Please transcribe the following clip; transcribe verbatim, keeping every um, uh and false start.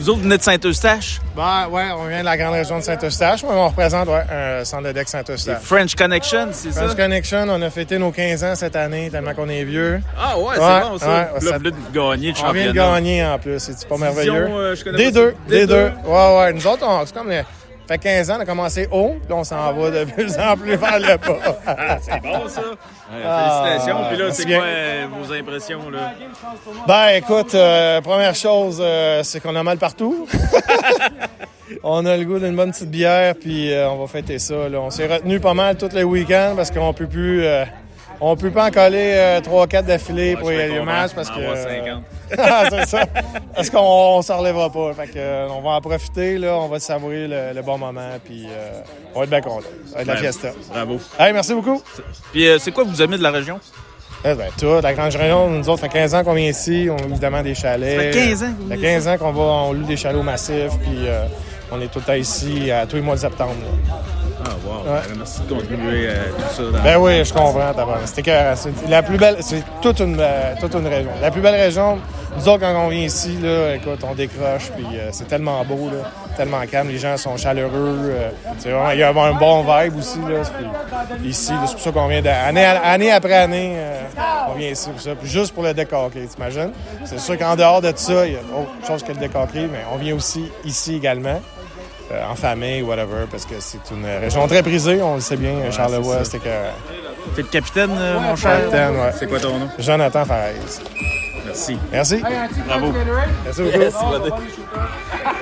Vous autres, vous venez de Saint-Eustache? Ben, ouais, on vient de la grande région de Saint-Eustache. On représente ouais, un centre de deck Saint-Eustache. C'est French Connection, c'est ça? French Connection, on a fêté nos quinze ans cette année, tellement qu'on est vieux. Ah ouais, ouais c'est bon ça. Ouais, là, ça... vous venez de gagner le championnat. On vient de gagner en plus, c'est pas merveilleux? Euh, je connais des pas deux, des, des deux. deux. Ouais, ouais. Nous autres, on, c'est comme... Les... Ça fait quinze ans, on a commencé haut, puis on s'en va de plus en plus vers le bas. Ah, c'est bon, ça. Ouais, ah, félicitations. Puis là, c'est bien. quoi euh, vos impressions, là? Ben, écoute, euh, première chose, euh, c'est qu'on a mal partout. On a le goût d'une bonne petite bière, puis euh, on va fêter ça. Là. On s'est retenu pas mal tous les week-ends parce qu'on peut plus... Euh, on peut pas en coller euh, trois quatre d'affilée ouais, pour y aller au match parce que... Euh, c'est ça. Parce qu'on on s'en relèvera pas. Fait que, euh, on va en profiter, là, on va savourer le, le bon moment, puis euh, on va être bien contents. Ça va être la fiesta. Bravo. Hey, merci beaucoup. Puis euh, c'est quoi que vous aimez de la région? Eh ben, tout. La Grande Région, nous autres, ça fait quinze ans qu'on vient ici. On a évidemment des chalets. Ça fait quinze ans que vous Ça fait quinze ans qu'on va, on loue des chalots massifs, puis euh, on est tout le temps ici à tous les mois de septembre. Là. Ah, wow. Ouais. Merci de contribuer à tout ça. Dans... Ben oui, je comprends. C'était que c'est la plus belle, c'est toute une, euh, toute une région. La plus belle région, nous autres, quand on vient ici, là, écoute, on décroche, puis euh, c'est tellement beau, là, tellement calme. Les gens sont chaleureux. Euh, c'est vraiment, il y a un bon vibe aussi. Là, puis, ici, là, c'est pour ça qu'on vient d'année année après année, euh, on vient ici pour ça. Puis juste pour le deck hockey, t'imagines? C'est sûr qu'en dehors de ça, il y a autre chose que le deck hockey, mais on vient aussi ici également. Euh, en famille, whatever, parce que c'est une région très prisée, on le sait bien, ouais, Charlevoix, c'était que... T'es le capitaine, euh, mon cher? Capitaine, ouais. C'est quoi ton nom? Jonathan Farès. Merci. Merci. Bravo. Merci beaucoup. Merci,